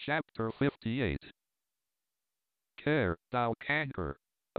Chapter 58. Care, thou canker!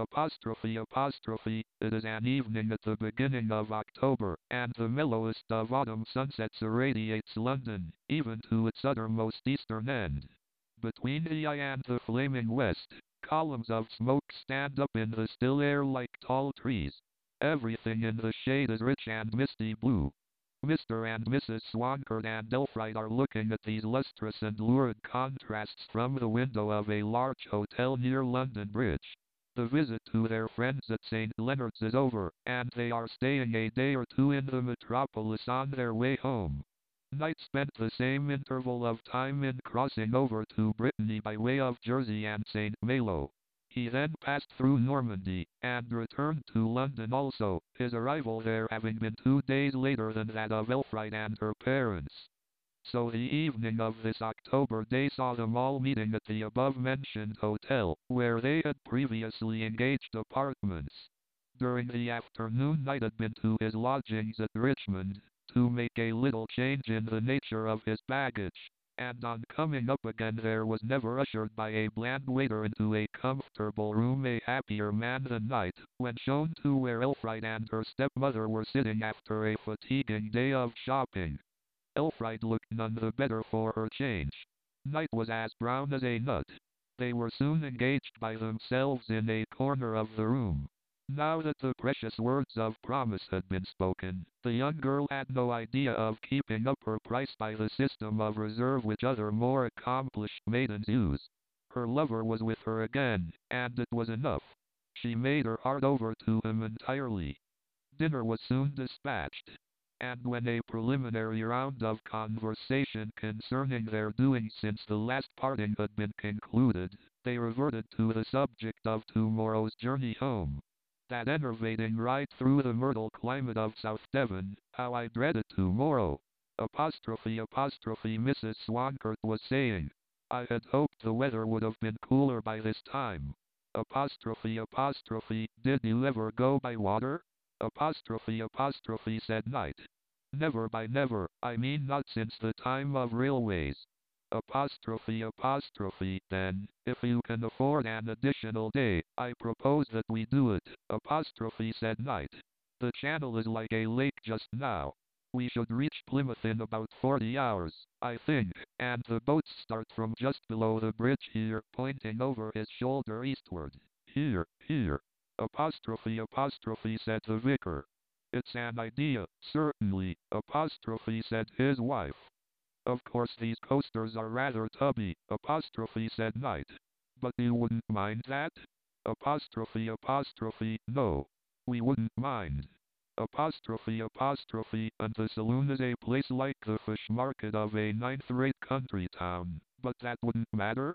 It is an evening at the beginning of October, and the mellowest of autumn sunsets irradiates London, even to its uttermost eastern end. Between the eye and the flaming west, columns of smoke stand up in the still air like tall trees. Everything in the shade is rich and misty blue. Mr. and Mrs. Swankard and Elfride are looking at these lustrous and lurid contrasts from the window of a large hotel near London Bridge. The visit to their friends at St. Leonard's is over, and they are staying a day or two in the metropolis on their way home. Knight spent the same interval of time in crossing over to Brittany by way of Jersey and St. Malo. He then passed through Normandy, and returned to London also, his arrival there having been 2 days later than that of Elfride and her parents. So the evening of this October day saw them all meeting at the above-mentioned hotel, where they had previously engaged apartments. During the afternoon Knight had been to his lodgings at Richmond, to make a little change in the nature of his baggage, and on coming up again there was never ushered by a bland waiter into a comfortable room a happier man than Knight, when shown to where Elfride and her stepmother were sitting after a fatiguing day of shopping. Elfride looked none the better for her change. Knight was as brown as a nut. They were soon engaged by themselves in a corner of the room. Now that the precious words of promise had been spoken, the young girl had no idea of keeping up her price by the system of reserve which other more accomplished maidens use. Her lover was with her again, and it was enough. She made her heart over to him entirely. Dinner was soon dispatched, and when a preliminary round of conversation concerning their doings since the last parting had been concluded, they reverted to the subject of tomorrow's journey home. That enervating ride through the myrtle climate of South Devon, how I dread it tomorrow! Mrs. Swankard was saying. I had hoped the weather would have been cooler by this time. Did you ever go by water? Said Knight. Never by never, I mean not since the time of railways. Then, if you can afford an additional day, I propose that we do it, said Knight. The channel is like a lake just now. We should reach Plymouth in about 40 hours, I think, and the boats start from just below the bridge here, pointing over his shoulder eastward. Here, said the vicar. It's an idea, certainly, said his wife. Of course these coasters are rather tubby, said Knight. But you wouldn't mind that? No. We wouldn't mind. And the saloon is a place like the fish market of a ninth-rate country town, but that wouldn't matter?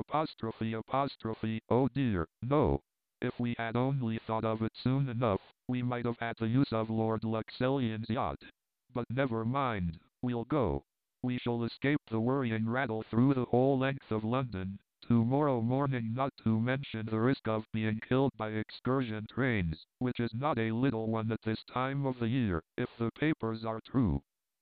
Oh dear, no. If we had only thought of it soon enough, we might have had the use of Lord Luxellian's yacht. But never mind, we'll go. We shall escape the worrying rattle through the whole length of London, tomorrow morning, not to mention the risk of being killed by excursion trains, which is not a little one at this time of the year, if the papers are true.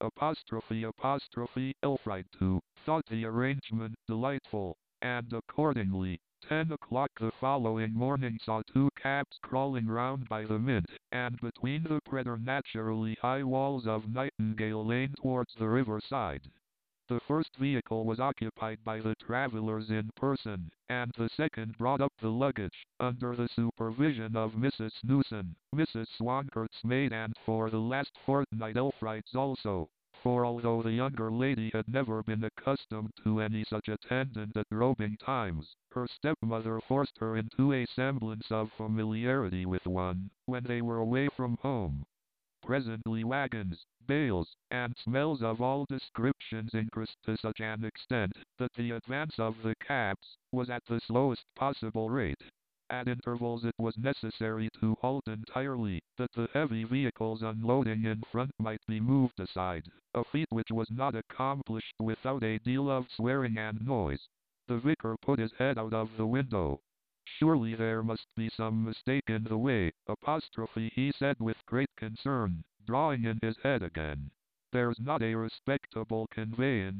Elfride too, thought the arrangement delightful, and accordingly, 10 o'clock the following morning saw 2 cabs crawling round by the Mint, and between the preternaturally high walls of Nightingale Lane towards the river side. The first vehicle was occupied by the travellers in person, and the second brought up the luggage, under the supervision of Mrs. Snooson, Mrs. Swankard's maid, and for the last fortnight Elfride's also. For although the younger lady had never been accustomed to any such attendant at roving times, her stepmother forced her into a semblance of familiarity with one, when they were away from home. Presently wagons, bales, and smells of all descriptions increased to such an extent that the advance of the cabs was at the slowest possible rate. At intervals it was necessary to halt entirely, that the heavy vehicles unloading in front might be moved aside, a feat which was not accomplished without a deal of swearing and noise. The vicar put his head out of the window. Surely there must be some mistake in the way, he said with great concern, drawing in his head again. There's not a respectable conveyance,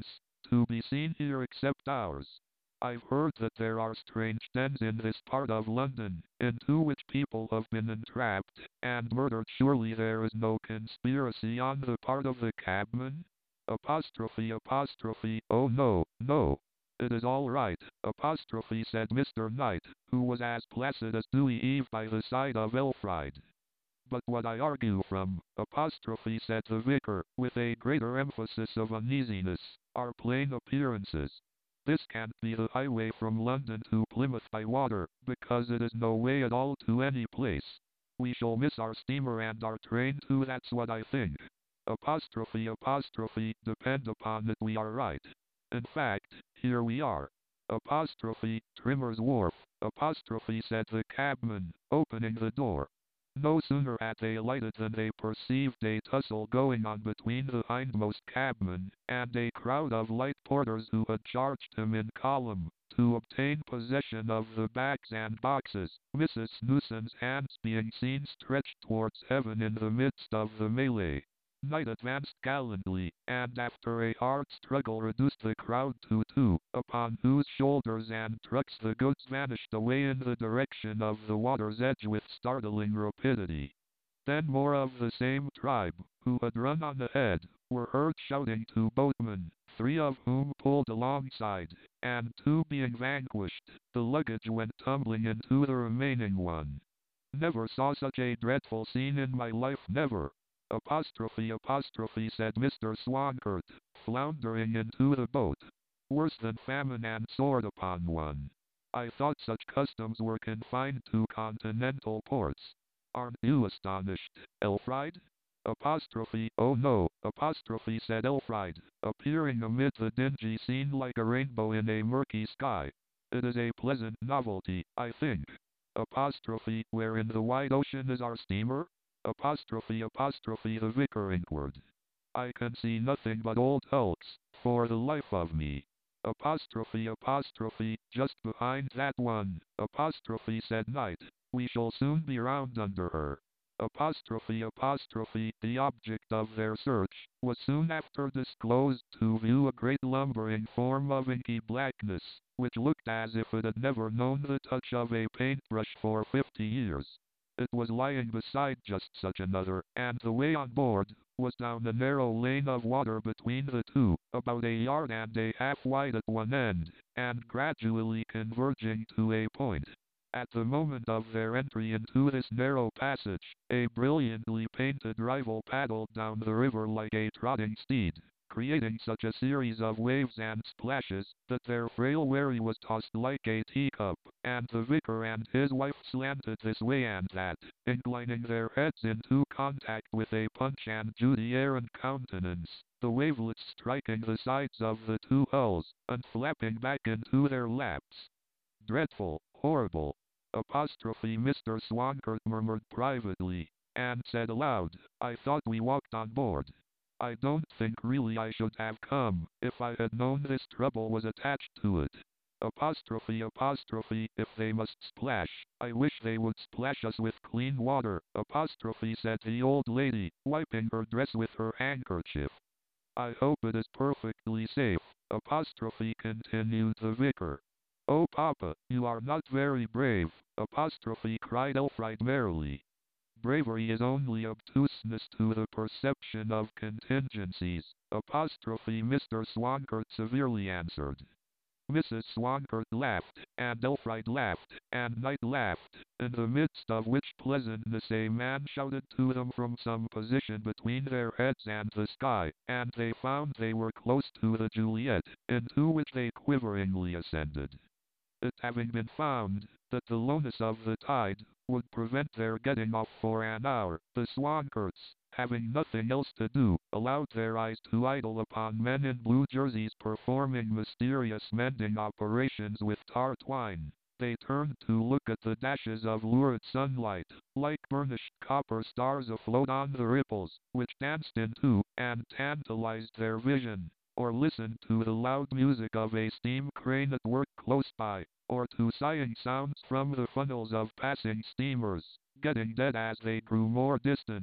to be seen here except ours. I've heard that there are strange dens in this part of London, into which people have been entrapped and murdered. Surely there is no conspiracy on the part of the cabman? Apostrophe, apostrophe, oh no, no. It is all right, apostrophe, said Mr. Knight, who was as placid as dewy eve by the side of Elfride. But what I argue from, apostrophe, said the vicar, with a greater emphasis of uneasiness, are plain appearances. This can't be the highway from London to Plymouth by water, because it is no way at all to any place. We shall miss our steamer and our train too, that's what I think. Apostrophe, apostrophe, depend upon it we are right. In fact, here we are. Apostrophe, Trimmer's Wharf, apostrophe, said the cabman, opening the door. No sooner had they alighted than they perceived a tussle going on between the hindmost cabman and a crowd of light porters who had charged him in column to obtain possession of the bags and boxes, Mrs. Snewson's hands being seen stretched towards heaven in the midst of the melee. Knight advanced gallantly, and after a hard struggle reduced the crowd to two, upon whose shoulders and trucks the goods vanished away in the direction of the water's edge with startling rapidity. Then more of the same tribe, who had run on ahead, were heard shouting to boatmen, three of whom pulled alongside, and two being vanquished, the luggage went tumbling into the remaining one. Never saw such a dreadful scene in my life, never. Apostrophe, apostrophe, said Mr. Swankert, floundering into the boat. Worse than famine and sword upon one. I thought such customs were confined to continental ports. Aren't you astonished, Elfride? Apostrophe, oh no, apostrophe, said Elfride, appearing amid the dingy scene like a rainbow in a murky sky. It is a pleasant novelty, I think. Apostrophe, where in the wide ocean is our steamer? Apostrophe, apostrophe, the vicar inquired. I can see nothing but old hulks, for the life of me. Apostrophe, apostrophe, just behind that one, apostrophe, said Knight. We shall soon be round under her. Apostrophe, apostrophe, the object of their search, was soon after disclosed to view a great lumbering form of inky blackness, which looked as if it had never known the touch of a paintbrush for 50 years. It was lying beside just such another, and the way on board was down a narrow lane of water between the two, about a yard and a half wide at one end, and gradually converging to a point. At the moment of their entry into this narrow passage, a brilliantly painted rival paddled down the river like a trotting steed, creating such a series of waves and splashes, that their frail wherry was tossed like a teacup, and the vicar and his wife slanted this way and that, inclining their heads into contact with a Punch and Judy air and countenance, the wavelets striking the sides of the two hulls, and flapping back into their laps. Dreadful, horrible. Apostrophe, Mr. Swankert murmured privately, and said aloud, I thought we walked on board. I don't think really I should have come, if I had known this trouble was attached to it. Apostrophe, apostrophe, if they must splash, I wish they would splash us with clean water, apostrophe, said the old lady, wiping her dress with her handkerchief. I hope it is perfectly safe, apostrophe, continued the vicar. Oh papa, you are not very brave, apostrophe, cried Elfride merrily. Bravery is only obtuseness to the perception of contingencies, apostrophe, Mr. Swankert severely answered. Mrs. Swankert laughed, and Elfride laughed, and Knight laughed, in the midst of which pleasantness a man shouted to them from some position between their heads and the sky, and they found they were close to the Juliet, into which they quiveringly ascended. It having been found that the lowness of the tide would prevent their getting off for an hour, the Swankerts, having nothing else to do, allowed their eyes to idle upon men in blue jerseys performing mysterious mending operations with tar twine. They turned to look at the dashes of lurid sunlight, like burnished copper stars afloat on the ripples, which danced into and tantalized their vision, or listened to the loud music of a steam crane at work close by, or to sighing sounds from the funnels of passing steamers, getting dead as they grew more distant,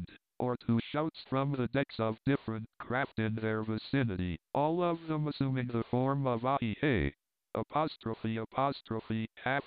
or to shouts from the decks of different craft in their vicinity, all of them assuming the form of "Aye hey." Apostrophe apostrophe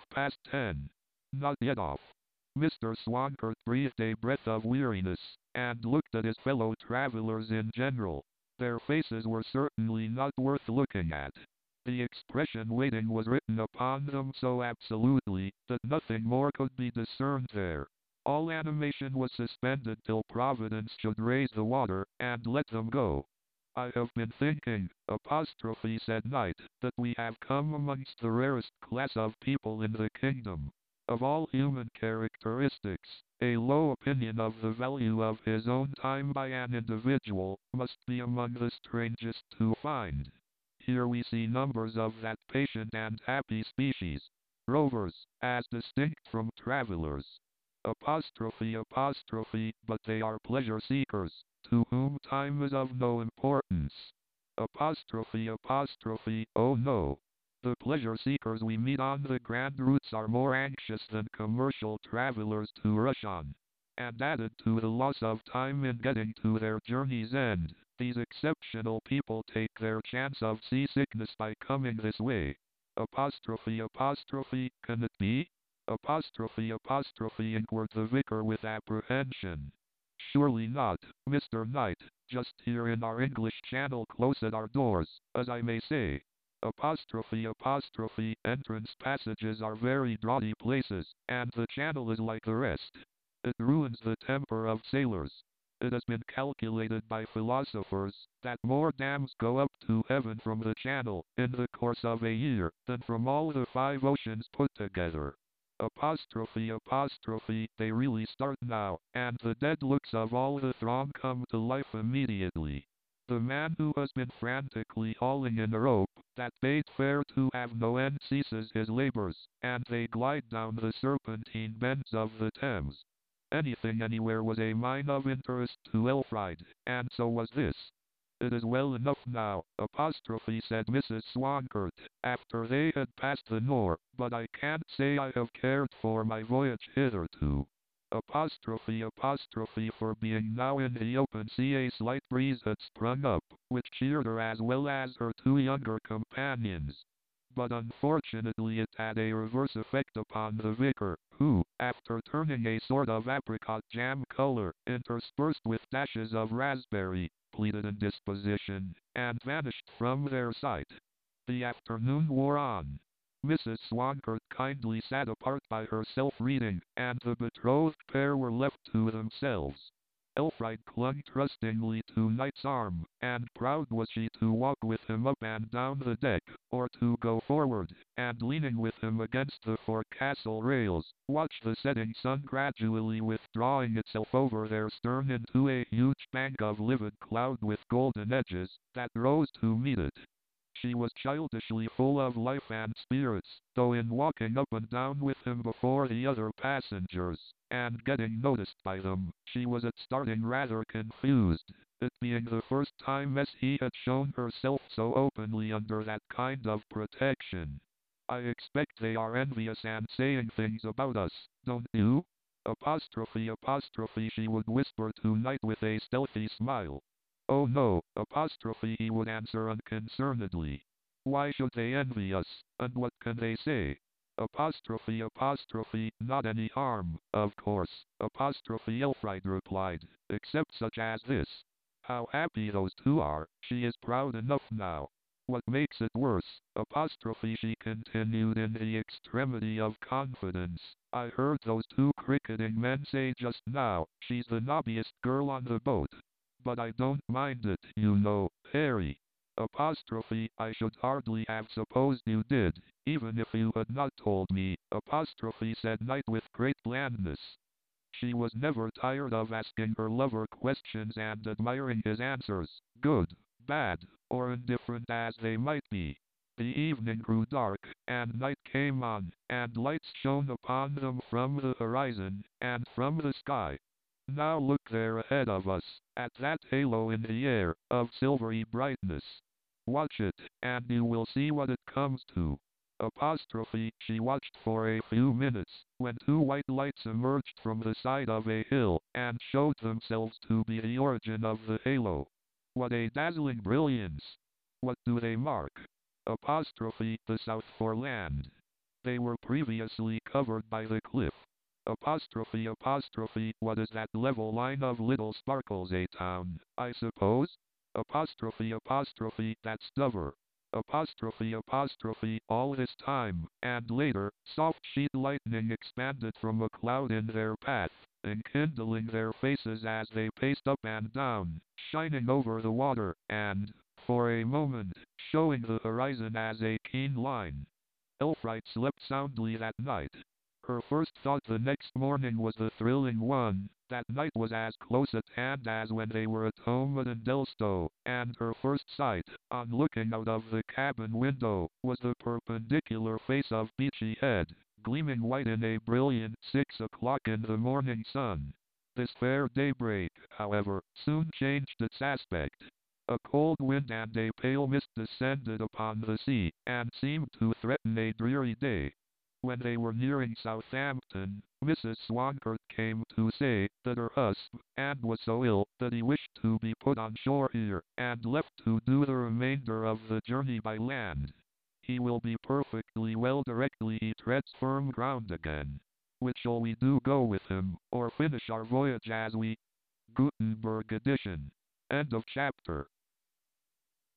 10:30. Not yet off. Mr. Swankert breathed a breath of weariness, and looked at his fellow travelers in general. Their faces were certainly not worth looking at. The expression waiting was written upon them so absolutely, that nothing more could be discerned there. All animation was suspended till Providence should raise the water, and let them go. I have been thinking, apostrophe said Knight, that we have come amongst the rarest class of people in the kingdom. Of all human characteristics, a low opinion of the value of his own time by an individual must be among the strangest to find. Here we see numbers of that patient and happy species, rovers, as distinct from travelers. Apostrophe apostrophe, but they are pleasure seekers, to whom time is of no importance. Apostrophe apostrophe, oh no. The pleasure seekers we meet on the grand routes are more anxious than commercial travelers to rush on. And added to the loss of time in getting to their journey's end, these exceptional people take their chance of seasickness by coming this way. Apostrophe apostrophe, can it be? Apostrophe apostrophe, inquired the vicar with apprehension. Surely not, Mr. Knight, just here in our English Channel close at our doors, as I may say. Apostrophe apostrophe, entrance passages are very draughty places, and the Channel is like the rest. It ruins the temper of sailors. It has been calculated by philosophers that more dams go up to heaven from the Channel in the course of a year than from all the 5 oceans put together. Apostrophe apostrophe, they really start now, and the dead looks of all the throng come to life immediately. The man who has been frantically hauling in a rope that bade fair to have no end ceases his labors, and they glide down the serpentine bends of the Thames. Anything anywhere was a mine of interest to Elfride, and so was this. It is well enough now, apostrophe said Mrs. Swankert, after they had passed the Nore, but I can't say I have cared for my voyage hitherto. Apostrophe apostrophe, for being now in the open sea a slight breeze had sprung up, which cheered her as well as her 2 younger companions. But unfortunately it had a reverse effect upon the vicar, who, after turning a sort of apricot jam color, interspersed with dashes of raspberry, pleaded indisposition, and vanished from their sight. The afternoon wore on. Mrs. Swankert kindly sat apart by herself reading, and the betrothed pair were left to themselves. Elfride clung trustingly to Knight's arm, and proud was she to walk with him up and down the deck, or to go forward, and leaning with him against the forecastle rails, watch the setting sun gradually withdrawing itself over their stern into a huge bank of livid cloud with golden edges, that rose to meet it. She was childishly full of life and spirits, though in walking up and down with him before the other passengers, and getting noticed by them, she was at starting rather confused, it being the first time he had shown herself so openly under that kind of protection. I expect they are envious and saying things about us, don't you? Apostrophe apostrophe, she would whisper to Knight with a stealthy smile. Oh no, apostrophe, he would answer unconcernedly. Why should they envy us, and what can they say? Apostrophe apostrophe, not any harm, of course, apostrophe Elfride replied, except such as this. How happy those 2 are, she is proud enough now. What makes it worse, apostrophe, she continued in the extremity of confidence, I heard those 2 cricketing men say just now, she's the nobbiest girl on the boat. But I don't mind it, you know, Harry. Apostrophe, I should hardly have supposed you did, even if you had not told me, apostrophe said Knight with great blandness. She was never tired of asking her lover questions and admiring his answers, good, bad, or indifferent as they might be. The evening grew dark, and night came on, and lights shone upon them from the horizon, and from the sky. Now look there ahead of us, at that halo in the air, of silvery brightness. Watch it, and you will see what it comes to. Apostrophe, she watched for a few minutes, when two white lights emerged from the side of a hill, and showed themselves to be the origin of the halo. What a dazzling brilliance! What do they mark? Apostrophe, the south for land. They were previously covered by the cliff. Apostrophe, what is that level line of little sparkles? A town, I suppose? Apostrophe, that's Dover. Apostrophe, all this time, and later, soft sheet lightning expanded from a cloud in their path, enkindling their faces as they paced up and down, shining over the water, and, for a moment, showing the horizon as a keen line. Elfride slept soundly that night. Her first thought the next morning was the thrilling one. That night was as close at hand as when they were at home at Endelstow, and her first sight, on looking out of the cabin window, was the perpendicular face of Beachy Head, gleaming white in a brilliant 6 o'clock in the morning sun. This fair daybreak, however, soon changed its aspect. A cold wind and a pale mist descended upon the sea, and seemed to threaten a dreary day. When they were nearing Southampton, Mrs. Swankert came to say that her husband was so ill that he wished to be put on shore here, and left to do the remainder of the journey by land. He will be perfectly well directly he treads firm ground again. Which shall we do, go with him, or finish our voyage as we... Gutenberg edition. End of chapter.